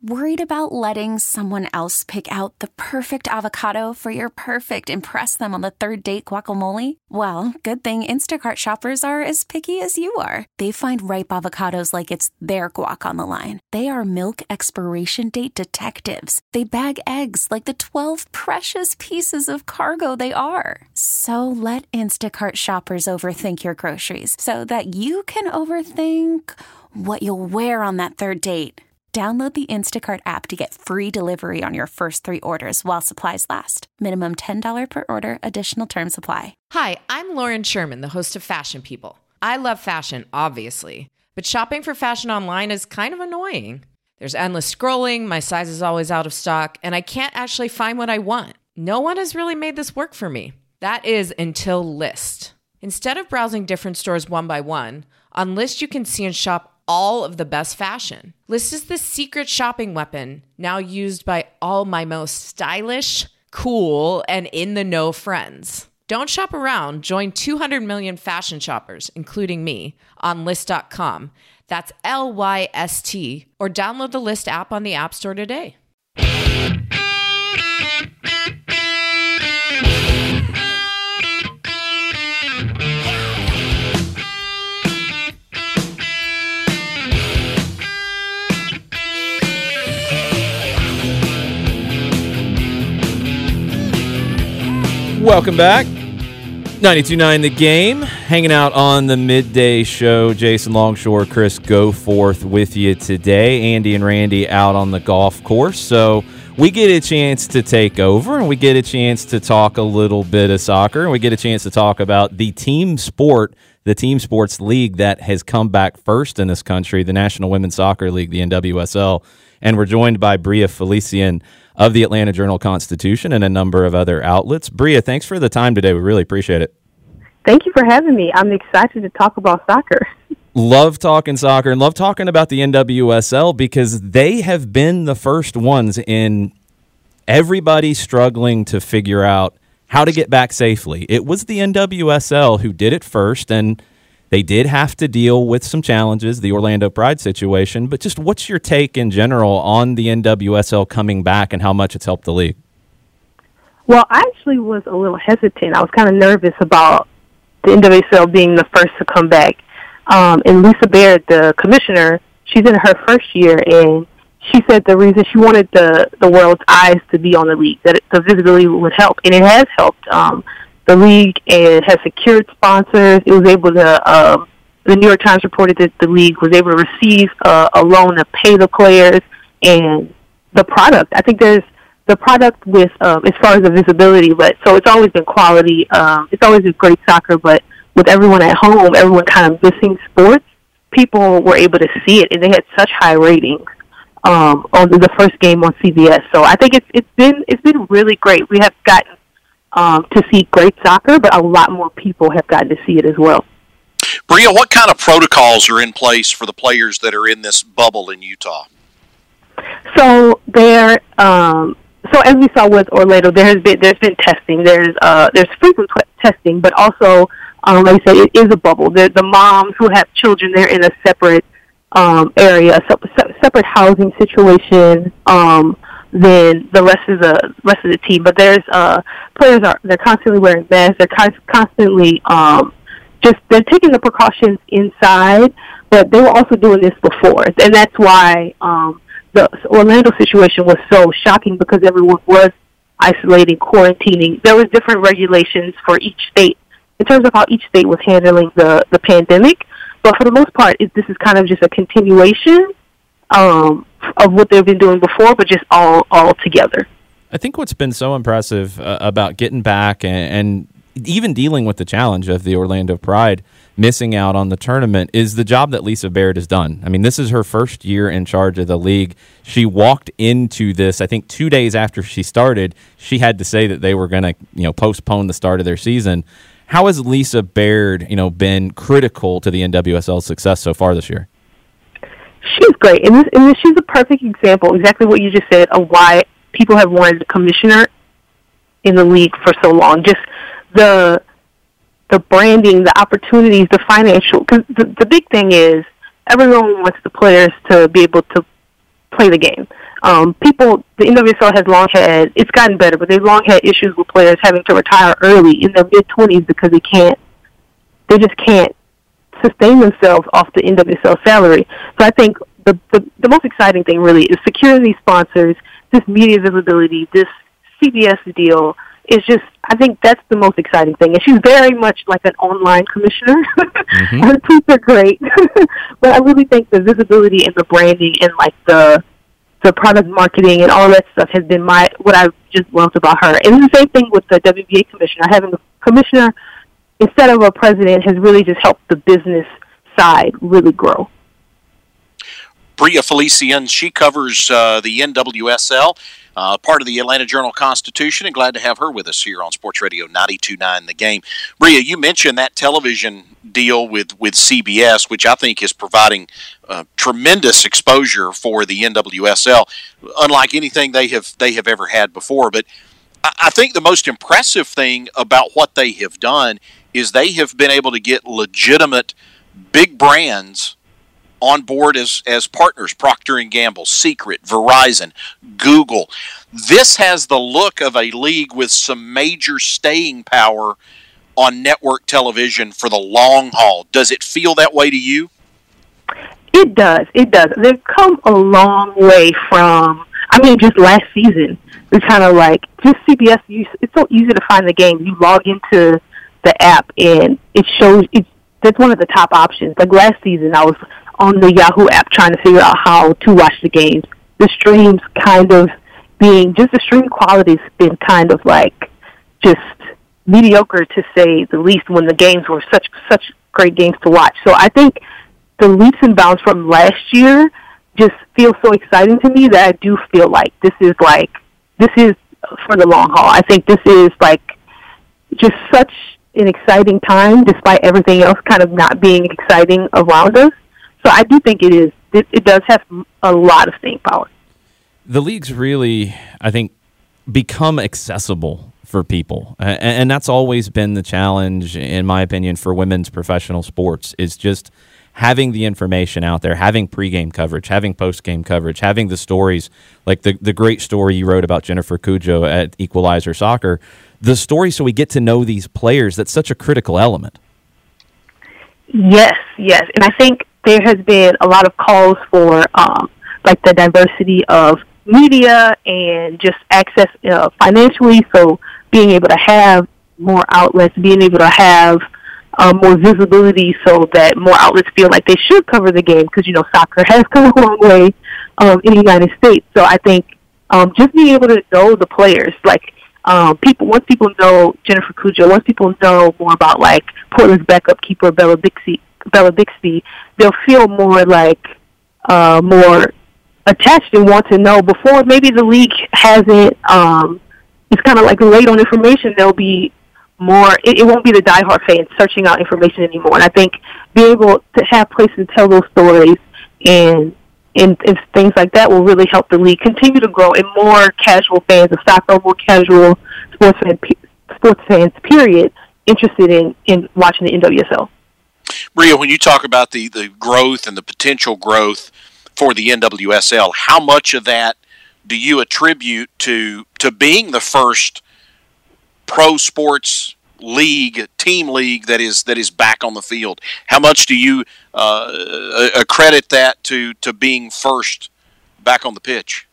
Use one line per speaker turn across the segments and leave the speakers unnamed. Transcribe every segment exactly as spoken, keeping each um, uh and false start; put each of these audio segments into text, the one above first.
Worried about letting someone else pick out the perfect avocado for your perfect impress them on the third date guacamole? Well, good thing Instacart shoppers are as picky as you are. They find ripe avocados like it's their guac on the line. They are milk expiration date detectives. They bag eggs like the twelve precious pieces of cargo they are. So let Instacart shoppers overthink your groceries so that you can overthink what you'll wear on that third date. Download the Instacart app to get free delivery on your first three orders while supplies last. Minimum ten dollars per order. Additional terms apply.
Hi, I'm Lauren Sherman, the host of Fashion People. I love fashion, obviously, but shopping for fashion online is kind of annoying. There's endless scrolling, my size is always out of stock, and I can't actually find what I want. No one has really made this work for me. That is until Lyst. Instead of browsing different stores one by one, on Lyst you can see and shop all of the best fashion. Lyst is the secret shopping weapon now used by all my most stylish, cool, and in-the-know friends. Don't shop around. Join two hundred million fashion shoppers, including me, on Lyst dot com. That's L Y S T. Or download the Lyst app on the App Store today.
Welcome back. ninety-two point nine The Game. Hanging out on the midday show. Jason Longshore, Chris Goforth with you today. Andy and Randy out on the golf course. So we get a chance to take over, and we get a chance to talk a little bit of soccer, and we get a chance to talk about the team sport, the team sports league that has come back first in this country, the National Women's Soccer League, the N W S L. And we're joined by Bria Felician of the Atlanta Journal-Constitution and a number of other outlets. Bria, thanks for the time today. We really appreciate it.
Thank you for having me. I'm excited to talk about soccer.
Love talking soccer and love talking about the N W S L because they have been the first ones in everybody struggling to figure out how to get back safely. It was the N W S L who did it first, and they did have to deal with some challenges, the Orlando Pride situation, but just what's your take in general on the N W S L coming back and how much it's helped the league?
Well, I actually was a little hesitant. I was kind of nervous about the N W S L being the first to come back. Um, and Lisa Baird, the commissioner, she's in her first year, and she said the reason she wanted the, the world's eyes to be on the league, that it, the visibility would help, and it has helped. Um, The league and has secured sponsors. It was able to, uh, the New York Times reported that the league was able to receive uh, a loan to pay the players, and the product. I think there's the product with, um, as far as the visibility, but so it's always been quality. Um, it's always been great soccer, but with everyone at home, everyone kind of missing sports, people were able to see it, and they had such high ratings um, on the first game on C B S. So I think it's it's been it's been really great. We have gotten Um, to see great soccer, but a lot more people have gotten to see it as well.
Bria, what kind of protocols are in place for the players that are in this bubble in Utah?
So there, um, so as we saw with Orlando, there has been there's been testing. There's uh, there's frequent t- testing, but also, um, like I said, it is a bubble. The, the moms who have children, they're in a separate um, area, a se- separate housing situation. Um, than the rest of the rest of the team. But there's uh, players are they're constantly wearing masks. They're con- constantly um, just they're taking the precautions inside. But they were also doing this before, and that's why um, the Orlando situation was so shocking because everyone was isolating, quarantining. There was different regulations for each state in terms of how each state was handling the the pandemic. But for the most part, it, this is kind of just a continuation Um, of what they've been doing before, but just all all together.
I think what's been so impressive uh, about getting back and, and even dealing with the challenge of the Orlando Pride missing out on the tournament is the job that Lisa Baird has done. I mean, this is her first year in charge of the league. She walked into this, I think, two days after she started. She had to say that they were going to, you know, postpone the start of their season. How has Lisa Baird, you know, been critical to the N W S L's success so far this year?
She's great, and, this, and this, she's a perfect example, exactly what you just said, of why people have wanted a commissioner in the league for so long. Just the the branding, the opportunities, the financial. Because the, the big thing is everyone wants the players to be able to play the game. Um, people, the N W S L has long had, it's gotten better, but they've long had issues with players having to retire early in their mid-twenties because they can't, they just can't sustain themselves off the N W S L salary. So I think the, the, the most exciting thing really is securing these sponsors, this media visibility, this C B S deal. Is just, I think that's the most exciting thing. And she's very much like an online commissioner. Mm-hmm. Her tweets are great. But I really think the visibility and the branding and like the the product marketing and all that stuff has been my what I've just loved about her. And the same thing with the W B A commissioner. Having a commissioner instead of a president has really just helped the business side really grow.
Bria Felician, she covers uh, the N W S L, uh, part of the Atlanta Journal-Constitution, and glad to have her with us here on Sports Radio ninety-two point nine The Game. Bria, you mentioned that television deal with, with C B S, which I think is providing uh, tremendous exposure for the N W S L, unlike anything they have they have ever had before. But I, I think the most impressive thing about what they have done is they have been able to get legitimate big brands on board as, as partners, Procter and Gamble, Secret, Verizon, Google. This has the look of a league with some major staying power on network television for the long haul. Does it feel that way to you?
It does. It does. They've come a long way from, I mean, just last season. They're kind of like, just C B S, it's so easy to find the game. You log into the app and it shows, it's, that's one of the top options. Like last season, I was on the Yahoo app trying to figure out how to watch the games. The streams kind of being, just the stream quality's been kind of like just mediocre to say the least when the games were such such great games to watch. So I think the leaps and bounds from last year just feel so exciting to me that I do feel like this is like, this is for the long haul. I think this is like just such an exciting time despite everything else kind of not being exciting around us. So I do think it is. It, it does have a lot of staying power.
The league's really, I think, become accessible for people. And, and that's always been the challenge, in my opinion, for women's professional sports, is just having the information out there, having pregame coverage, having postgame coverage, having the stories, like the, the great story you wrote about Jennifer Cujo at Equalizer Soccer, the story so we get to know these players, that's such a critical element.
Yes, yes. And I think there has been a lot of calls for um, like the diversity of media and just access uh, financially. So being able to have more outlets, being able to have um, more visibility so that more outlets feel like they should cover the game because, you know, soccer has come a long way um, in the United States. So I think um, just being able to know the players, like um, people, once people know Jennifer Cujo, once people know more about like Portland's backup keeper, Bella Bixby, Bella Bixby, they'll feel more like uh, more attached and want to know. Before maybe the league hasn't, um, it's kind of like late on information. There'll be more, it, it won't be the diehard fans searching out information anymore. And I think being able to have places to tell those stories and, and, and things like that will really help the league continue to grow and more casual fans of soccer, more casual sports, fan, sports fans, period, interested in, in watching the N W S L.
Bria, when you talk about the, the growth and the potential growth for the N W S L, how much of that do you attribute to to being the first pro sports league, team league that is that is back on the field? How much do you uh, accredit that to, to being first back on the pitch?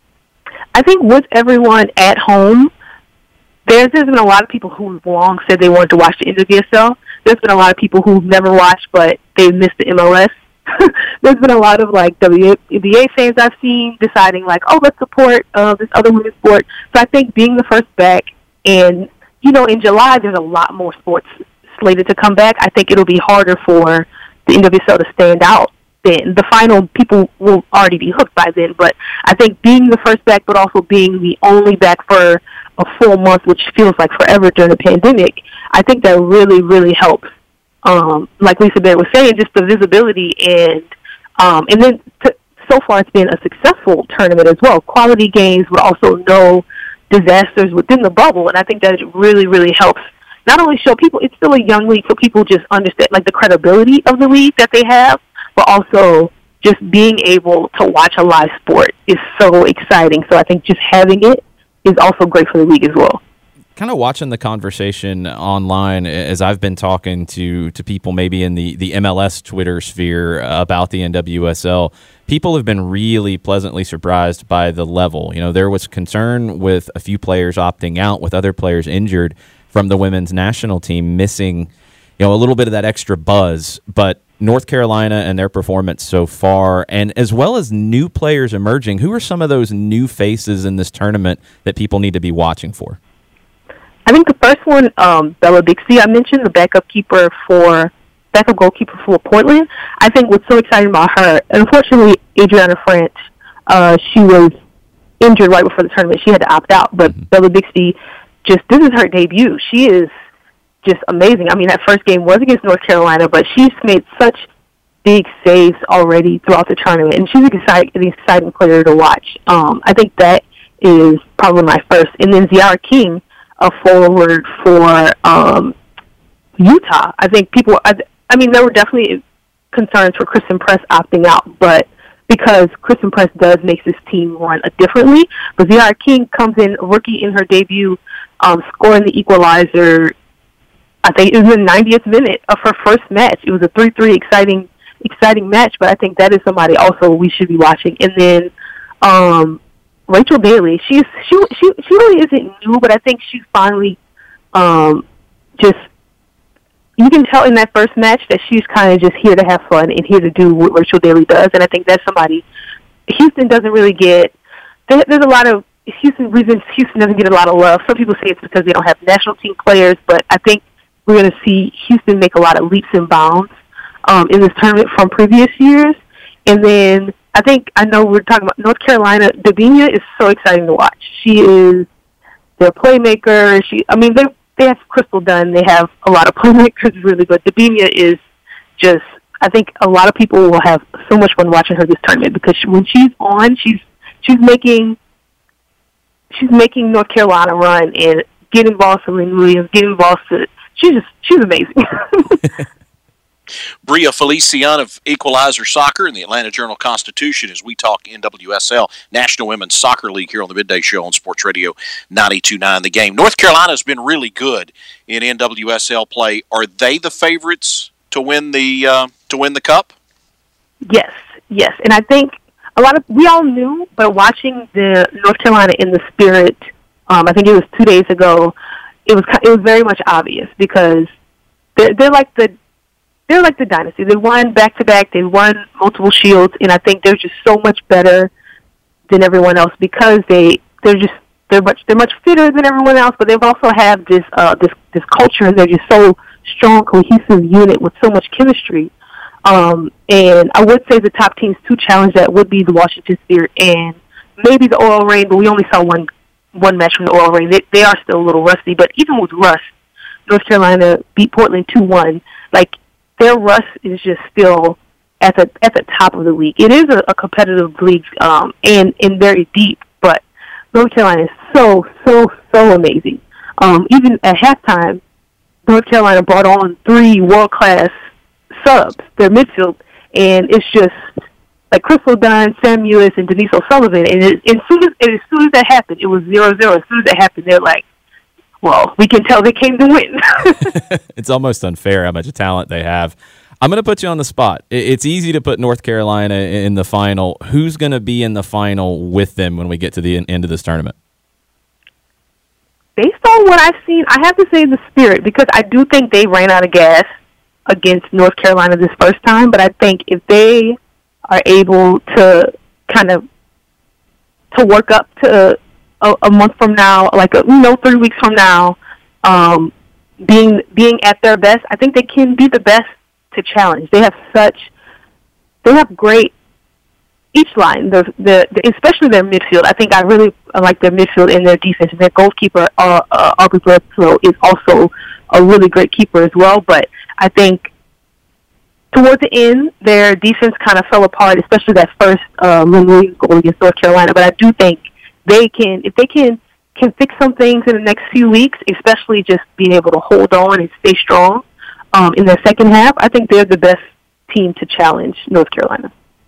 I think with everyone at home, there's, there's been a lot of people who long said they wanted to watch the N W S L. There's been a lot of people who've never watched, but they missed the M L S. There's been a lot of like W N B A fans I've seen deciding like, oh, let's support uh, this other women's sport. So I think being the first back, and you know, in July there's a lot more sports slated to come back. I think it'll be harder for the N W S L to stand out then. The final people will already be hooked by then. But I think being the first back, but also being the only back for a full month, which feels like forever during the pandemic, I think that really, really helps. Um, like Lisa Baird was saying, just the visibility and um, and then t- so far it's been a successful tournament as well. Quality games, but also no disasters within the bubble, and I think that it really, really helps not only show people it's still a young league, so people just understand like the credibility of the league that they have, but also just being able to watch a live sport is so exciting. So I think just having it is also great for the league as well.
Kind of watching the conversation online as I've been talking to to people maybe in the, the M L S Twitter sphere about the N W S L, people have been really pleasantly surprised by the level. You know, there was concern with a few players opting out, with other players injured from the women's national team missing, you know, a little bit of that extra buzz. But North Carolina and their performance so far, and as well as new players emerging, who are some of those new faces in this tournament that people need to be watching for?
I think the first one, um, Bella Bixby, I mentioned, the backup keeper for backup goalkeeper for Portland. I think what's so exciting about her, unfortunately, Adriana French, uh, she was injured right before the tournament. She had to opt out, but mm-hmm. Bella Bixby, just this is her debut. She is just amazing. I mean, that first game was against North Carolina, but she's made such big saves already throughout the tournament, and she's an exciting, an exciting player to watch. Um, I think that is probably my first. And then Ziara King, a forward for um, Utah. I think people, I, I mean, there were definitely concerns for Kristen Press opting out, but because Kristen Press does make this team run differently. But Ziara King comes in, rookie in her debut, um, scoring the equalizer. I think it was in the ninetieth minute of her first match. It was a three three exciting, exciting match, but I think that is somebody also we should be watching. And then um, Rachel Daly, she's she she she really isn't new, but I think she's finally um, just, you can tell in that first match that she's kind of just here to have fun and here to do what Rachel Daly does, and I think that's somebody Houston doesn't really get. There, there's a lot of Houston reasons Houston doesn't get a lot of love. Some people say it's because they don't have national team players, but I think we're going to see Houston make a lot of leaps and bounds um, in this tournament from previous years. And then I think, I know we're talking about North Carolina. Davinia is so exciting to watch. She is their playmaker. She, I mean, they they have Crystal Dunn. They have a lot of playmakers, really, but Davinia is just, I think a lot of people will have so much fun watching her this tournament because she, when she's on, she's she's making she's making North Carolina run and getting balls to Lynn Williams, getting balls to, she's just, she's amazing.
Bria Felician of Equalizer Soccer and the Atlanta Journal-Constitution as we talk N W S L, National Women's Soccer League, here on the Midday Show on Sports Radio ninety-two point nine The Game. North Carolina's been really good in N W S L play. Are they the favorites to win the uh, to win the Cup?
Yes, yes. And I think a lot of, we all knew, but watching the North Carolina in the Spirit, um, I think it was two days ago, it was it was very much obvious because they're, they're like the They're like the dynasty. They won back-to-back. They won multiple shields, and I think they're just so much better than everyone else because they they're just they're much they're much fitter than everyone else. But they also have this uh, this this culture, and they're just so strong, cohesive unit with so much chemistry. Um, and I would say the top teams to challenge that would be the Washington Spirit and maybe the Oil Reign. But we only saw one one match from the Oil Reign. They they are still a little rusty, but even with rust, North Carolina beat Portland two one. Like, their rust is just still at the at the top of the league. It is a, a competitive league um, and, and very deep, but North Carolina is so, so, so amazing. Um, even at halftime, North Carolina brought on three world-class subs, their midfield, and it's just like Crystal Dunn, Sam Mewis, and Denise O'Sullivan. And, it, and, soon as, and as soon as that happened, it was zero zero. As soon as that happened, they're like, well, we can tell they came to win.
It's almost unfair how much talent they have. I'm going to put you on the spot. It's easy to put North Carolina in the final. Who's going to be in the final with them when we get to the end of this tournament?
Based on what I've seen, I have to say the Spirit, because I do think they ran out of gas against North Carolina this first time, but I think if they are able to kind of to work up to A, a month from now, like a, you know, three weeks from now, um, being being at their best, I think they can be the best to challenge. They have such, they have great each line, the, the, the especially their midfield. I think I really like their midfield and their defense. And their goalkeeper, uh, uh, Aubrey Bledsoe, is also a really great keeper as well. But I think toward the end, their defense kind of fell apart, especially that first uh, Lynn Williams goal against North Carolina. But I do think they can, if they can, can fix some things in the next few weeks, especially just being able to hold on and stay strong um, in their second half, I think they're the best team to challenge North Carolina.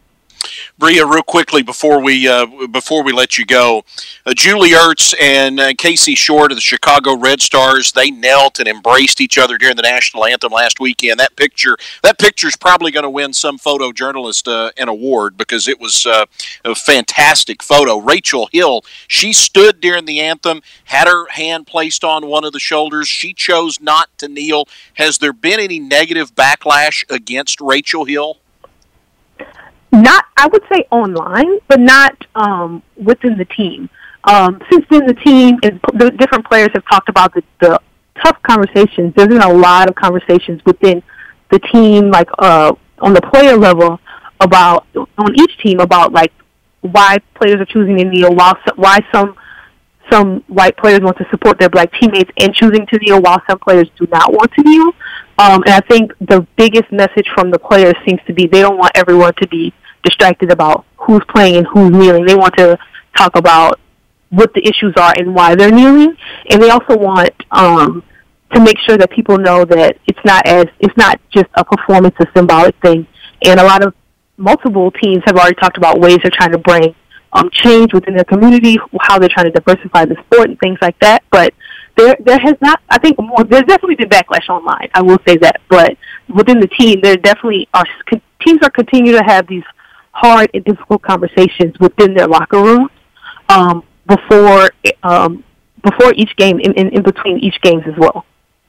Bria, real quickly before we uh, before we let you go, uh, Julie Ertz and uh, Casey Short of the Chicago Red Stars, they knelt and embraced each other during the national anthem last weekend. That picture, that picture is probably going to win some photojournalist uh, an award because it was uh, a fantastic photo. Rachel Hill, she stood during the anthem, had her hand placed on one of the shoulders. She chose not to kneel. Has there been any negative backlash against Rachel Hill?
Not, I would say online, but not um, within the team. Um, since then, the team and the different players have talked about the, the tough conversations. There's been a lot of conversations within the team, like uh, on the player level, about on each team about like why players are choosing to kneel, while why some some white players want to support their black teammates and choosing to kneel, while some players do not want to kneel. Um, and I think the biggest message from the players seems to be they don't want everyone to be distracted about who's playing and who's kneeling. They want to talk about what the issues are and why they're kneeling. And they also want um, to make sure that people know that it's not as it's not just a performance, a symbolic thing. And a lot of multiple teams have already talked about ways they're trying to bring um, change within their community, how they're trying to diversify the sport and things like that. But There, there has not. I think more. There's definitely been backlash online. I will say that, but within the team, there definitely are. Teams are continuing to have these hard and difficult conversations within their locker rooms um, before um, before each game, in, in, in between each games as well.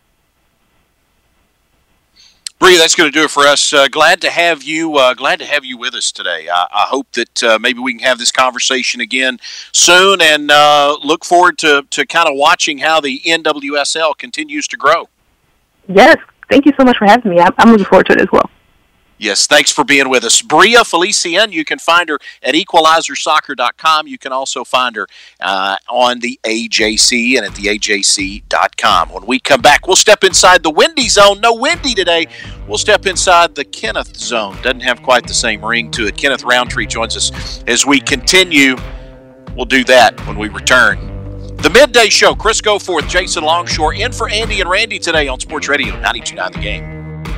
Bria, that's going to do it for us. Uh, glad to have you. Uh, glad to have you with us today. I, I hope that uh, maybe we can have this conversation again soon, and uh, look forward to, to kind of watching how the N W S L continues to grow.
Yes, thank you so much for having me. I'm, I'm looking forward to it as well.
Yes, thanks for being with us. Bria Felician, you can find her at equalizer soccer dot com. You can also find her uh, on the A J C and at the A J C dot com. When we come back, we'll step inside the Windy Zone. No Windy today. We'll step inside the Kenneth Zone. Doesn't have quite the same ring to it. Kenneth Roundtree joins us as we continue. We'll do that when we return. The Midday Show, Chris Goforth, Jason Longshore, in for Andy and Randy today on Sports Radio ninety-two point nine The Game.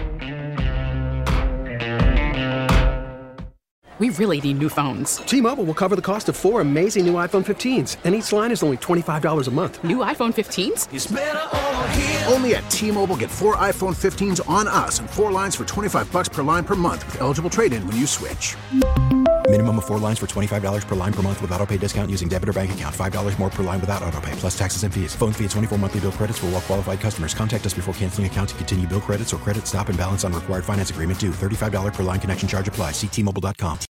We really need new phones.
T-Mobile will cover the cost of four amazing new iPhone fifteens, and each line is only twenty-five dollars a month.
New iPhone fifteens?
It's better over here. Only at T-Mobile, get four iPhone fifteens on us and four lines for twenty-five dollars per line per month with eligible trade-in when you switch.
Minimum of four lines for twenty-five dollars per line per month with autopay discount using debit or bank account. five dollars more per line without autopay, plus taxes and fees. Phone fee at twenty-four monthly bill credits for well-qualified customers. Contact us before canceling account to continue bill credits or credit stop and balance on required finance agreement due. thirty-five dollars per line connection charge applies. See T Mobile dot com.